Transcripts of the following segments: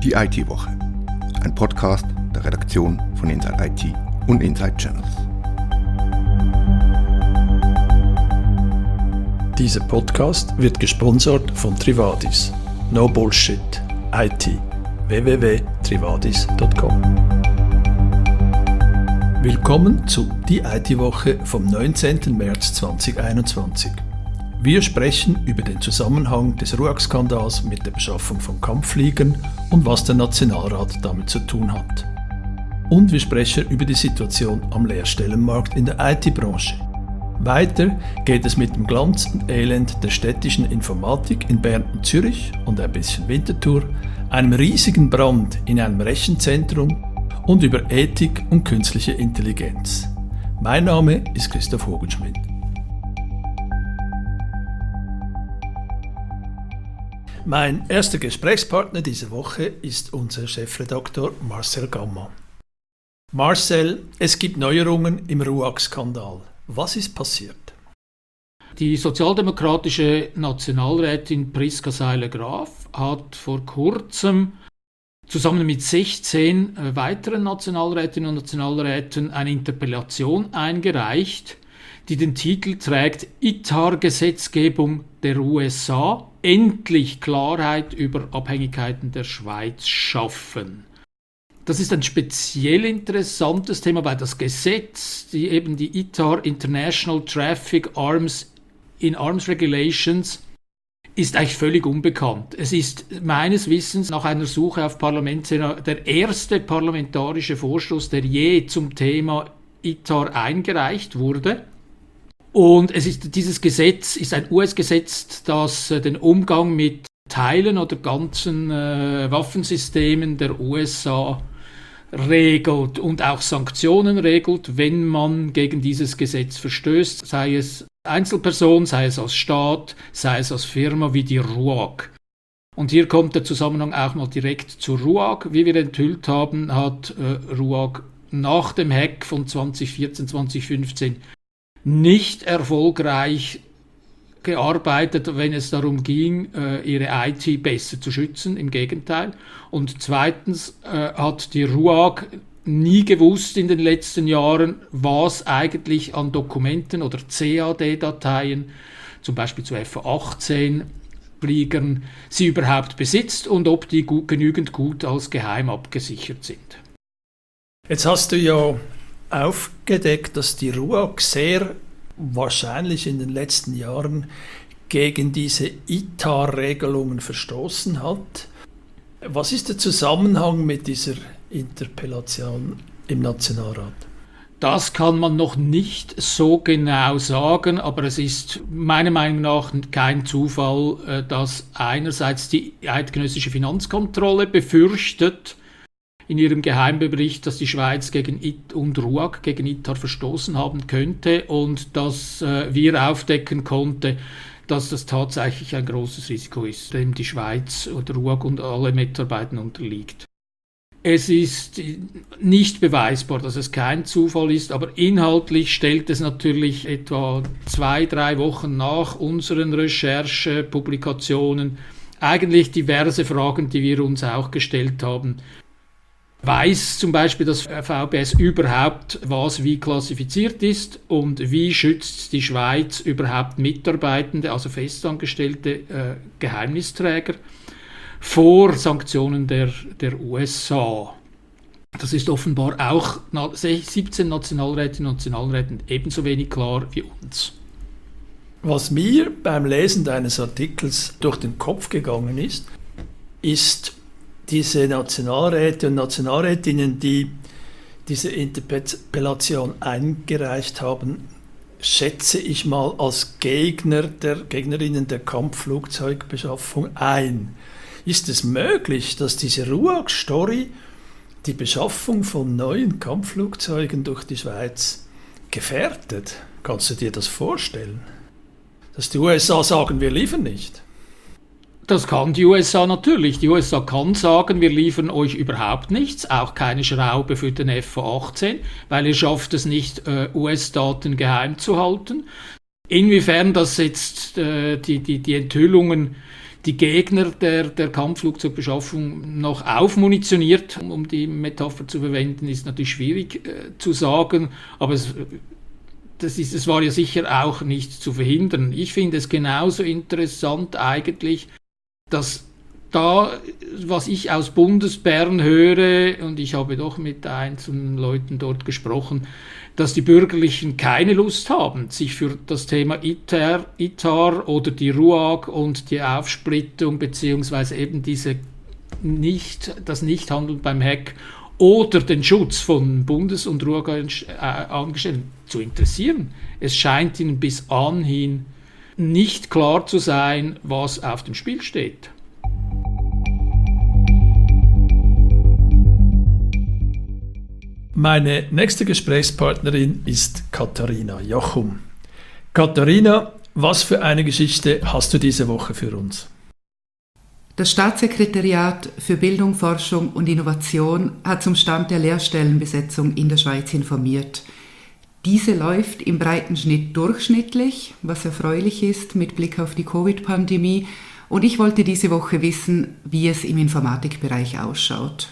Die IT-Woche, ein Podcast der Redaktion von Inside IT und Inside Channels. Dieser Podcast wird gesponsert von Trivadis. No Bullshit. IT. www.trivadis.com. Willkommen zu Die IT-Woche vom 19. März 2021. Wir sprechen über den Zusammenhang des RUAG-Skandals mit der Beschaffung von Kampffliegern und was der Nationalrat damit zu tun hat. Und wir sprechen über die Situation am Lehrstellenmarkt in der IT-Branche. Weiter geht es mit dem Glanz und Elend der städtischen Informatik in Bern und Zürich und ein bisschen Winterthur, einem riesigen Brand in einem Rechenzentrum und über Ethik und künstliche Intelligenz. Mein Name ist Christoph Hogenschmidt. Mein erster Gesprächspartner diese Woche ist unser Chefredaktor Marcel Gamma. Marcel, es gibt Neuerungen im RUAG-Skandal. Was ist passiert? Die sozialdemokratische Nationalrätin Priska Seiler-Graf hat vor kurzem zusammen mit 16 weiteren Nationalrätinnen und Nationalräten eine Interpellation eingereicht, die den Titel trägt ITAR-Gesetzgebung der USA, endlich Klarheit über Abhängigkeiten der Schweiz schaffen. Das ist ein speziell interessantes Thema, weil das Gesetz, die ITAR International Traffic in Arms Regulations, ist eigentlich völlig unbekannt. Es ist meines Wissens nach einer Suche auf Parlamentssenator der erste parlamentarische Vorstoß, der je zum Thema ITAR eingereicht wurde. Und dieses Gesetz ist ein US-Gesetz, das den Umgang mit Teilen oder ganzen Waffensystemen der USA regelt und auch Sanktionen regelt, wenn man gegen dieses Gesetz verstößt, sei es Einzelperson, sei es als Staat, sei es als Firma wie die RUAG. Und hier kommt der Zusammenhang auch mal direkt zur RUAG. Wie wir enthüllt haben, hat RUAG nach dem Hack von 2014, 2015 nicht erfolgreich gearbeitet, wenn es darum ging, ihre IT besser zu schützen, im Gegenteil. Und zweitens hat die RUAG nie gewusst in den letzten Jahren, was eigentlich an Dokumenten oder CAD-Dateien, zum Beispiel zu F-18-Fliegern, sie überhaupt besitzt und ob die genügend gut als geheim abgesichert sind. Jetzt hast du ja aufgedeckt, dass die RUAG sehr wahrscheinlich in den letzten Jahren gegen diese ITAR-Regelungen verstoßen hat. Was ist der Zusammenhang mit dieser Interpellation im Nationalrat? Das kann man noch nicht so genau sagen, aber es ist meiner Meinung nach kein Zufall, dass einerseits die eidgenössische Finanzkontrolle befürchtet, in ihrem Geheimbericht, dass die Schweiz gegen RUAG gegen ITAR verstoßen haben könnte und dass wir aufdecken konnten, dass das tatsächlich ein großes Risiko ist, dem die Schweiz oder RUAG und alle Mitarbeiter unterliegt. Es ist nicht beweisbar, dass es kein Zufall ist, aber inhaltlich stellt es natürlich etwa 2-3 Wochen nach unseren Recherchepublikationen eigentlich diverse Fragen, die wir uns auch gestellt haben. Weiß zum Beispiel das VBS überhaupt, was wie klassifiziert ist und wie schützt die Schweiz überhaupt Mitarbeitende, also festangestellte Geheimnisträger, vor Sanktionen der USA. Das ist offenbar auch 17 Nationalrätinnen und Nationalräten ebenso wenig klar wie uns. Was mir beim Lesen deines Artikels durch den Kopf gegangen ist, diese Nationalräte und Nationalrätinnen, die diese Interpellation eingereicht haben, schätze ich mal als Gegnerinnen der Kampfflugzeugbeschaffung ein. Ist es möglich, dass diese RUAG-Story die Beschaffung von neuen Kampfflugzeugen durch die Schweiz gefährdet? Kannst du dir das vorstellen? Dass die USA sagen, wir liefern nicht? Das kann die USA natürlich. Die USA kann sagen, wir liefern euch überhaupt nichts, auch keine Schraube für den F-18, weil ihr schafft es nicht, US-Daten geheim zu halten. Inwiefern das jetzt die Enthüllungen die Gegner der Kampfflugzeugbeschaffung noch aufmunitioniert, um die Metapher zu verwenden, ist natürlich schwierig zu sagen, aber es war ja sicher auch nicht zu verhindern. Ich finde es genauso interessant eigentlich, dass da, was ich aus Bundesbern höre, und ich habe doch mit einzelnen Leuten dort gesprochen, dass die Bürgerlichen keine Lust haben, sich für das Thema ITAR oder die RUAG und die Aufsplittung beziehungsweise eben das Nichthandeln beim Heck oder den Schutz von Bundes- und RUAG-Angestellten zu interessieren. Es scheint ihnen bis anhin nicht klar zu sein, was auf dem Spiel steht. Meine nächste Gesprächspartnerin ist Katharina Jochum. Katharina, was für eine Geschichte hast du diese Woche für uns? Das Staatssekretariat für Bildung, Forschung und Innovation hat zum Stand der Lehrstellenbesetzung in der Schweiz informiert. Diese läuft im breiten Schnitt durchschnittlich, was erfreulich ist mit Blick auf die Covid-Pandemie. Und ich wollte diese Woche wissen, wie es im Informatikbereich ausschaut.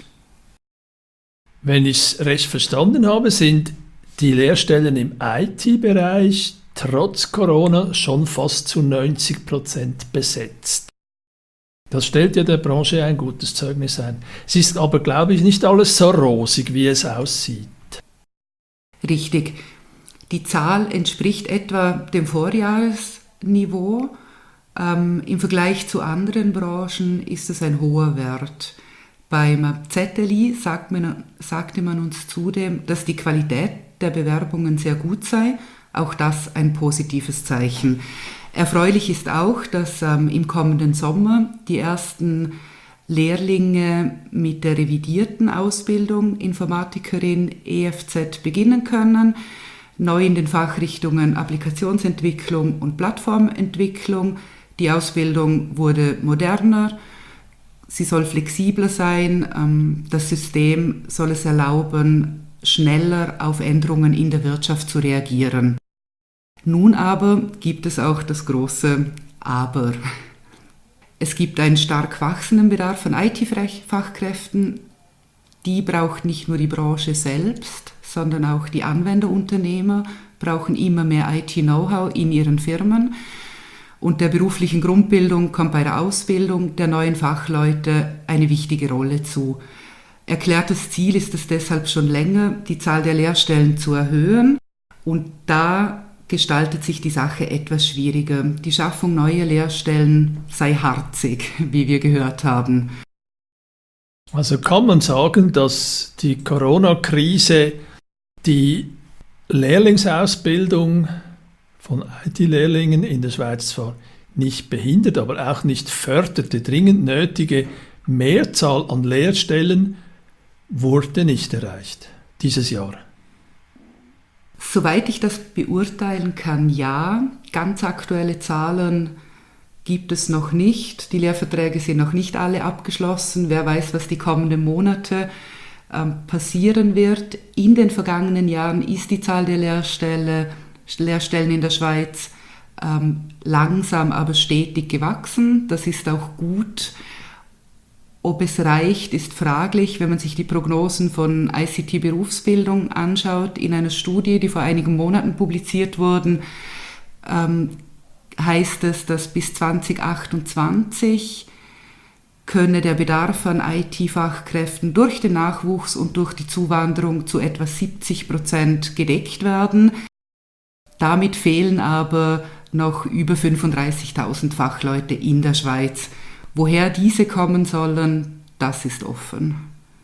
Wenn ich es recht verstanden habe, sind die Lehrstellen im IT-Bereich trotz Corona schon fast zu 90% besetzt. Das stellt ja der Branche ein gutes Zeugnis ein. Es ist aber, glaube ich, nicht alles so rosig, wie es aussieht. Richtig. Die Zahl entspricht etwa dem Vorjahresniveau. Im Vergleich zu anderen Branchen ist es ein hoher Wert. Beim ZLI sagte man uns zudem, dass die Qualität der Bewerbungen sehr gut sei. Auch das ein positives Zeichen. Erfreulich ist auch, dass im kommenden Sommer die ersten Lehrlinge mit der revidierten Ausbildung Informatikerin EFZ beginnen können. Neu in den Fachrichtungen Applikationsentwicklung und Plattformentwicklung. Die Ausbildung wurde moderner. Sie soll flexibler sein, das System soll es erlauben, schneller auf Änderungen in der Wirtschaft zu reagieren. Nun aber gibt es auch das große Aber. Es gibt einen stark wachsenden Bedarf an IT-Fachkräften. Die braucht nicht nur die Branche selbst, sondern auch die Anwenderunternehmer brauchen immer mehr IT-Know-how in ihren Firmen. Und der beruflichen Grundbildung kommt bei der Ausbildung der neuen Fachleute eine wichtige Rolle zu. Erklärtes Ziel ist es deshalb schon länger, die Zahl der Lehrstellen zu erhöhen. Und da gestaltet sich die Sache etwas schwieriger. Die Schaffung neuer Lehrstellen sei harzig, wie wir gehört haben. Also kann man sagen, dass die Corona-Krise die Lehrlingsausbildung von IT-Lehrlingen in der Schweiz zwar nicht behindert, aber auch nicht fördert. Die dringend nötige Mehrzahl an Lehrstellen wurde nicht erreicht dieses Jahr. Soweit ich das beurteilen kann, ja. Ganz aktuelle Zahlen gibt es noch nicht. Die Lehrverträge sind noch nicht alle abgeschlossen. Wer weiß, was die kommenden Monate passieren wird. In den vergangenen Jahren ist die Zahl der Lehrstellen in der Schweiz langsam, aber stetig gewachsen. Das ist auch gut. Ob es reicht, ist fraglich, wenn man sich die Prognosen von ICT-Berufsbildung anschaut. In einer Studie, die vor einigen Monaten publiziert wurde, heißt es, dass bis 2028 könne der Bedarf an IT-Fachkräften durch den Nachwuchs und durch die Zuwanderung zu etwa 70% gedeckt werden. Damit fehlen aber noch über 35.000 Fachleute in der Schweiz. Woher diese kommen sollen, das ist offen.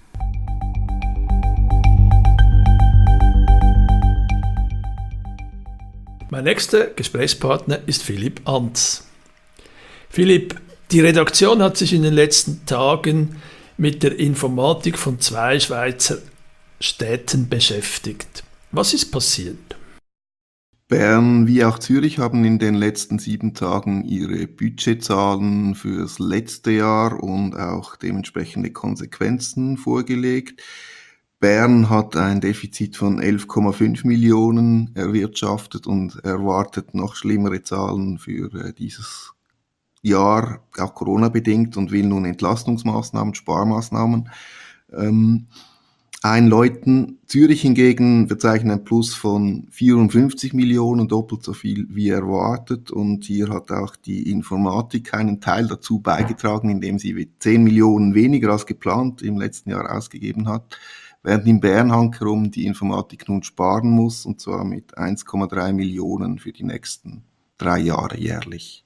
Mein nächster Gesprächspartner ist Philipp Antz. Philipp, die Redaktion hat sich in den letzten Tagen mit der Informatik von 2 Schweizer Städten beschäftigt. Was ist passiert? Bern wie auch Zürich haben in den letzten 7 Tagen ihre Budgetzahlen fürs letzte Jahr und auch dementsprechende Konsequenzen vorgelegt. Bern hat ein Defizit von 11,5 Millionen erwirtschaftet und erwartet noch schlimmere Zahlen für dieses Jahr, auch Corona-bedingt, und will nun Entlastungsmaßnahmen, Sparmaßnahmen einläuten. Zürich hingegen verzeichnet ein Plus von 54 Millionen, doppelt so viel wie erwartet. Und hier hat auch die Informatik einen Teil dazu beigetragen, indem sie 10 Millionen weniger als geplant im letzten Jahr ausgegeben hat, während in Bern hankerum die Informatik nun sparen muss, und zwar mit 1,3 Millionen für die nächsten 3 Jahre jährlich.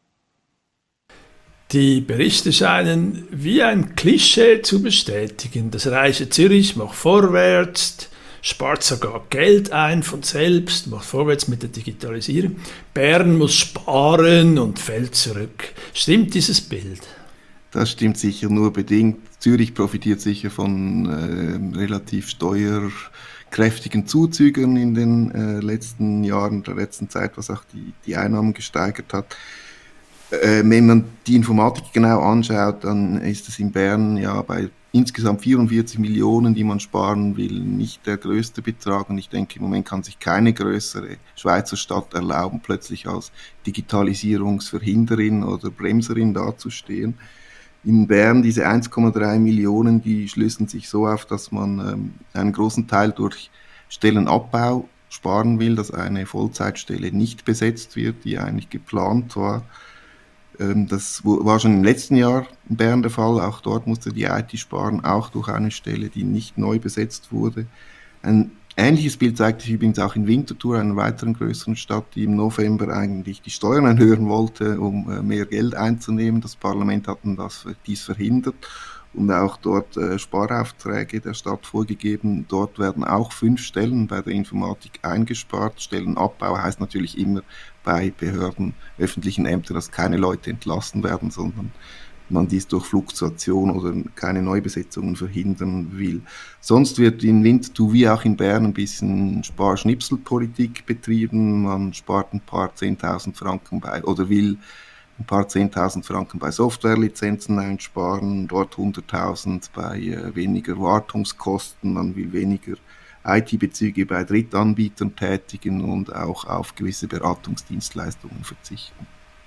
Die Berichte scheinen wie ein Klischee zu bestätigen. Das reiche Zürich macht vorwärts, spart sogar Geld ein von selbst, macht vorwärts mit der Digitalisierung. Bern muss sparen und fällt zurück. Stimmt dieses Bild? Das stimmt sicher nur bedingt. Zürich profitiert sicher von relativ steuerkräftigen Zuzügen in den letzten Jahren, der letzten Zeit, was auch die Einnahmen gesteigert hat. Wenn man die Informatik genau anschaut, dann ist es in Bern ja bei insgesamt 44 Millionen, die man sparen will, nicht der größte Betrag. Und ich denke, im Moment kann sich keine größere Schweizer Stadt erlauben, plötzlich als Digitalisierungsverhinderin oder Bremserin dazustehen. In Bern diese 1,3 Millionen, die schlüsseln sich so auf, dass man einen großen Teil durch Stellenabbau sparen will, dass eine Vollzeitstelle nicht besetzt wird, die eigentlich geplant war. Das war schon im letzten Jahr in Bern der Fall. Auch dort musste die IT sparen, auch durch eine Stelle, die nicht neu besetzt wurde. Ein ähnliches Bild zeigt sich übrigens auch in Winterthur, einer weiteren größeren Stadt, die im November eigentlich die Steuern erhöhen wollte, um mehr Geld einzunehmen. Das Parlament hat dies verhindert und auch dort Sparaufträge der Stadt vorgegeben. Dort werden auch 5 Stellen bei der Informatik eingespart. Stellenabbau heißt natürlich immer bei Behörden, öffentlichen Ämtern, dass keine Leute entlassen werden, sondern man dies durch Fluktuation oder keine Neubesetzungen verhindern will. Sonst wird in Winterthur wie auch in Bern ein bisschen Sparschnipselpolitik betrieben. Man spart ein paar 10.000 Franken bei oder will ein paar 10.000 Franken bei Softwarelizenzen einsparen, dort 100.000 bei weniger Wartungskosten, man will weniger IT-Bezüge bei Drittanbietern tätigen und auch auf gewisse Beratungsdienstleistungen verzichten.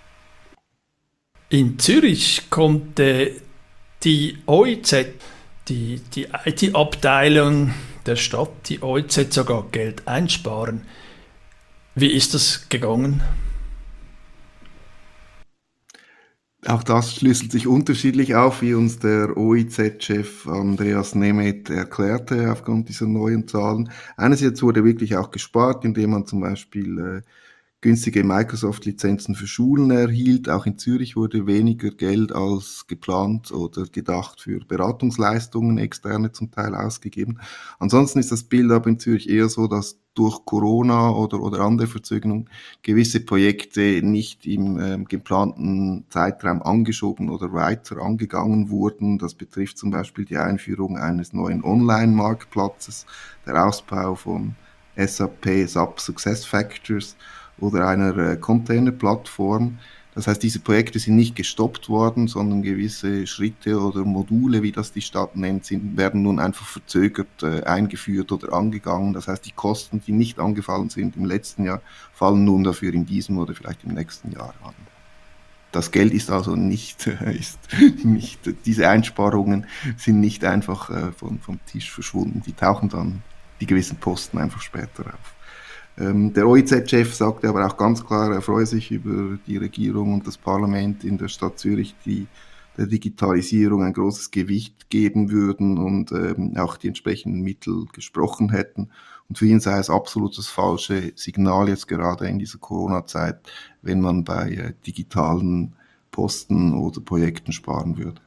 In Zürich konnte die OIZ, die IT-Abteilung der Stadt, die OIZ, sogar Geld einsparen. Wie ist das gegangen? Auch das schlüsselt sich unterschiedlich auf, wie uns der OIZ-Chef Andreas Nemeth erklärte aufgrund dieser neuen Zahlen. Einerseits wurde wirklich auch gespart, indem man zum Beispiel günstige Microsoft-Lizenzen für Schulen erhielt. Auch in Zürich wurde weniger Geld als geplant oder gedacht für Beratungsleistungen, externe zum Teil, ausgegeben. Ansonsten ist das Bild aber in Zürich eher so, dass durch Corona oder andere Verzögerungen gewisse Projekte nicht im geplanten Zeitraum angeschoben oder weiter angegangen wurden. Das betrifft zum Beispiel die Einführung eines neuen Online-Marktplatzes, der Ausbau von SAP SAP SuccessFactors oder einer Container-Plattform. Das heißt, diese Projekte sind nicht gestoppt worden, sondern gewisse Schritte oder Module, wie das die Stadt nennt, werden nun einfach verzögert eingeführt oder angegangen. Das heißt, die Kosten, die nicht angefallen sind im letzten Jahr, fallen nun dafür in diesem oder vielleicht im nächsten Jahr an. Das Geld ist also nicht, diese Einsparungen sind nicht einfach vom Tisch verschwunden. Die tauchen dann, die gewissen Posten, einfach später auf. Der OIZ-Chef sagte aber auch ganz klar, er freue sich über die Regierung und das Parlament in der Stadt Zürich, die der Digitalisierung ein großes Gewicht geben würden und auch die entsprechenden Mittel gesprochen hätten. Und für ihn sei es absolut das falsche Signal jetzt gerade in dieser Corona-Zeit, wenn man bei digitalen Posten oder Projekten sparen würde.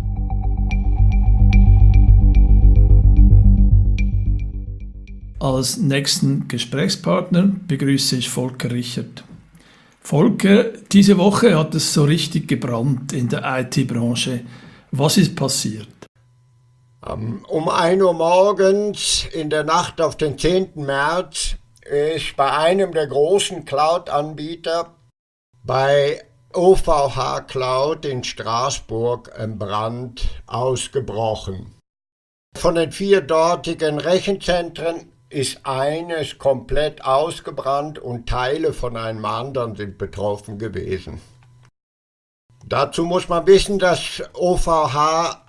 Als nächsten Gesprächspartner begrüße ich Volker Richert. Volker, diese Woche hat es so richtig gebrannt in der IT-Branche. Was ist passiert? Um 1 Uhr morgens in der Nacht auf den 10. März ist bei einem der großen Cloud-Anbieter, bei OVH Cloud in Straßburg, ein Brand ausgebrochen. Von den 4 dortigen Rechenzentren ist eines komplett ausgebrannt und Teile von einem anderen sind betroffen gewesen. Dazu muss man wissen, dass OVH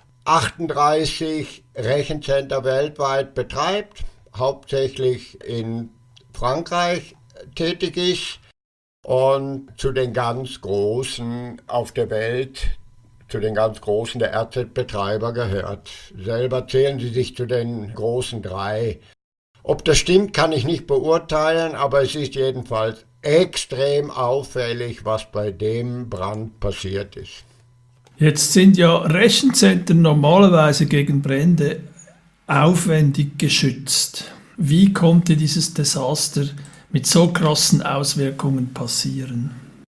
38 Rechencenter weltweit betreibt, hauptsächlich in Frankreich tätig ist und zu den ganz Großen auf der Welt, zu den ganz Großen der RZ-Betreiber gehört. Selber zählen sie sich zu den großen 3. Ob das stimmt, kann ich nicht beurteilen, aber es ist jedenfalls extrem auffällig, was bei dem Brand passiert ist. Jetzt sind ja Rechenzentren normalerweise gegen Brände aufwendig geschützt. Wie konnte dieses Desaster mit so krassen Auswirkungen passieren?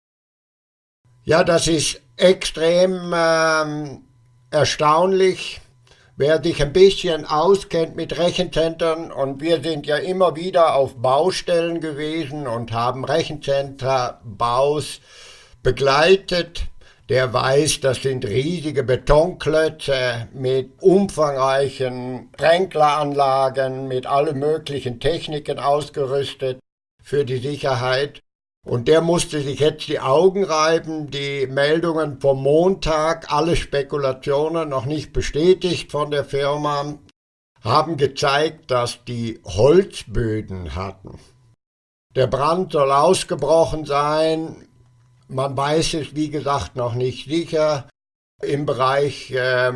Ja, das ist extrem erstaunlich. Wer sich ein bisschen auskennt mit Rechenzentren, und wir sind ja immer wieder auf Baustellen gewesen und haben Rechenzenterbaus begleitet, der weiß, das sind riesige Betonklötze mit umfangreichen Sprenkleranlagen, mit allen möglichen Techniken ausgerüstet für die Sicherheit. Und der musste sich jetzt die Augen reiben, die Meldungen vom Montag, alle Spekulationen noch nicht bestätigt von der Firma, haben gezeigt, dass die Holzböden hatten. Der Brand soll ausgebrochen sein, man weiß es wie gesagt noch nicht sicher, im Bereich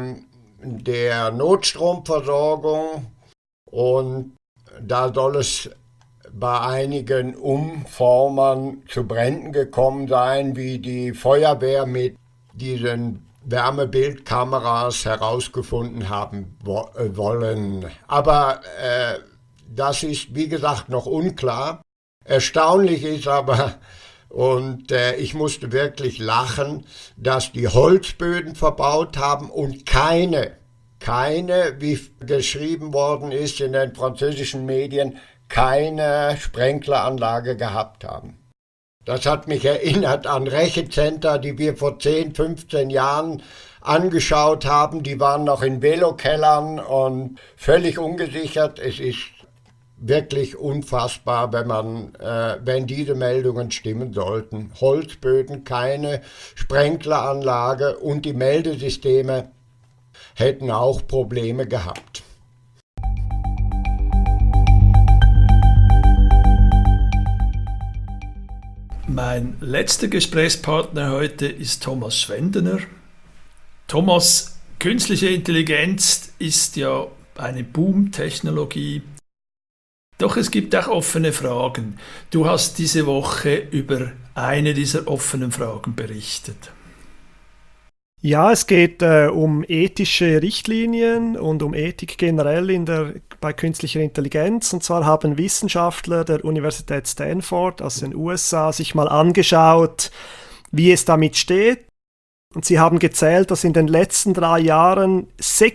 der Notstromversorgung, und da soll es bei einigen Umformern zu Bränden gekommen sein, wie die Feuerwehr mit diesen Wärmebildkameras herausgefunden haben wollen. Aber das ist, wie gesagt, noch unklar. Erstaunlich ist aber, und ich musste wirklich lachen, dass die Holzböden verbaut haben und keine, wie geschrieben worden ist in den französischen Medien, keine Sprenkleranlage gehabt haben. Das hat mich erinnert an Rechenzenter, die wir vor 10, 15 Jahren angeschaut haben. Die waren noch in Velokellern und völlig ungesichert. Es ist wirklich unfassbar, wenn diese Meldungen stimmen sollten. Holzböden, keine Sprenkleranlage, und die Meldesysteme hätten auch Probleme gehabt. Mein letzter Gesprächspartner heute ist Thomas Schwendener. Thomas, künstliche Intelligenz ist ja eine Boom-Technologie. Doch es gibt auch offene Fragen. Du hast diese Woche über eine dieser offenen Fragen berichtet. Ja, es geht um ethische Richtlinien und um Ethik generell bei künstlicher Intelligenz. Und zwar haben Wissenschaftler der Universität Stanford aus den USA sich mal angeschaut, wie es damit steht. Und sie haben gezählt, dass in den letzten 3 Jahren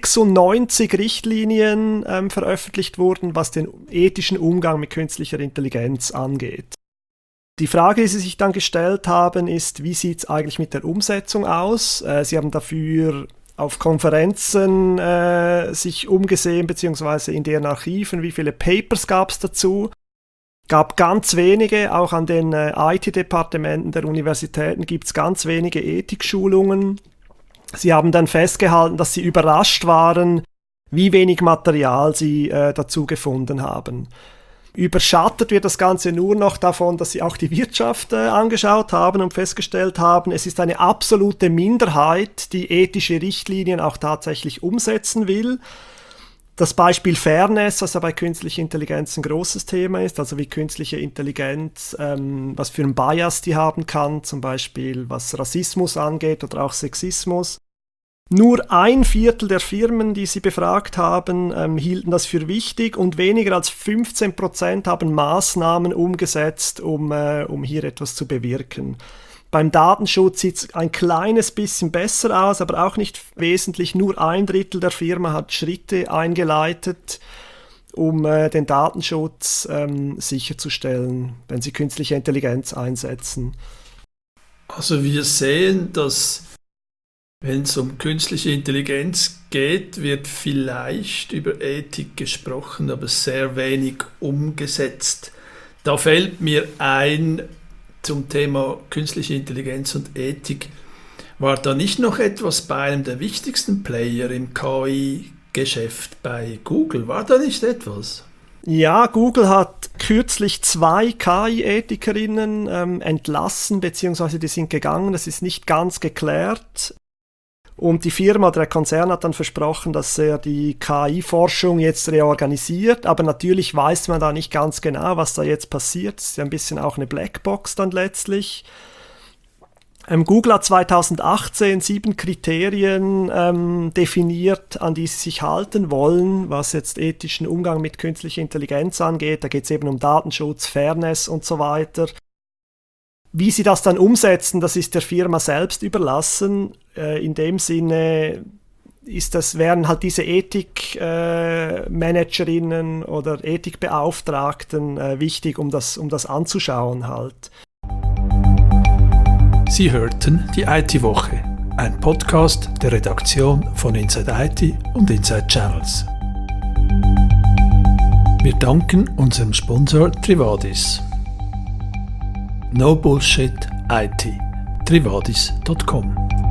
96 Richtlinien veröffentlicht wurden, was den ethischen Umgang mit künstlicher Intelligenz angeht. Die Frage, die sie sich dann gestellt haben, ist, wie sieht es eigentlich mit der Umsetzung aus? Sie haben dafür auf Konferenzen sich umgesehen, beziehungsweise in deren Archiven, wie viele Papers gab es dazu. Gab ganz wenige, auch an den IT-Departementen der Universitäten gibt es ganz wenige Ethikschulungen. Sie haben dann festgehalten, dass sie überrascht waren, wie wenig Material sie dazu gefunden haben. Überschattet wird das Ganze nur noch davon, dass sie auch die Wirtschaft angeschaut haben und festgestellt haben, es ist eine absolute Minderheit, die ethische Richtlinien auch tatsächlich umsetzen will. Das Beispiel Fairness, was ja bei künstlicher Intelligenz ein großes Thema ist, also wie künstliche Intelligenz, was für einen Bias die haben kann, zum Beispiel was Rassismus angeht oder auch Sexismus. Nur 1/4 der Firmen, die sie befragt haben, hielten das für wichtig, und weniger als 15% haben Maßnahmen umgesetzt, um hier etwas zu bewirken. Beim Datenschutz sieht es ein kleines bisschen besser aus, aber auch nicht wesentlich. Nur 1/3 der Firma hat Schritte eingeleitet, um den Datenschutz sicherzustellen, wenn sie künstliche Intelligenz einsetzen. Also wir sehen, dass wenn es um künstliche Intelligenz geht, wird vielleicht über Ethik gesprochen, aber sehr wenig umgesetzt. Da fällt mir ein zum Thema künstliche Intelligenz und Ethik War da nicht noch etwas bei einem der wichtigsten Player im KI-Geschäft bei Google? War da nicht etwas? Ja, Google hat kürzlich 2 KI-Ethikerinnen entlassen, beziehungsweise die sind gegangen. Das ist nicht ganz geklärt. Und die Firma, der Konzern hat dann versprochen, dass er die KI-Forschung jetzt reorganisiert. Aber natürlich weiß man da nicht ganz genau, was da jetzt passiert. Es ist ja ein bisschen auch eine Blackbox dann letztlich. Google hat 2018 7 Kriterien definiert, an die sie sich halten wollen, was jetzt ethischen Umgang mit künstlicher Intelligenz angeht. Da geht es eben um Datenschutz, Fairness und so weiter. Wie sie das dann umsetzen, das ist der Firma selbst überlassen. In dem Sinne wären halt diese Ethikmanagerinnen oder Ethikbeauftragten wichtig, um das anzuschauen halt. Sie hörten die IT-Woche, ein Podcast der Redaktion von Inside IT und Inside Channels. Wir danken unserem Sponsor Trivadis. No Bullshit IT. Trivadis.com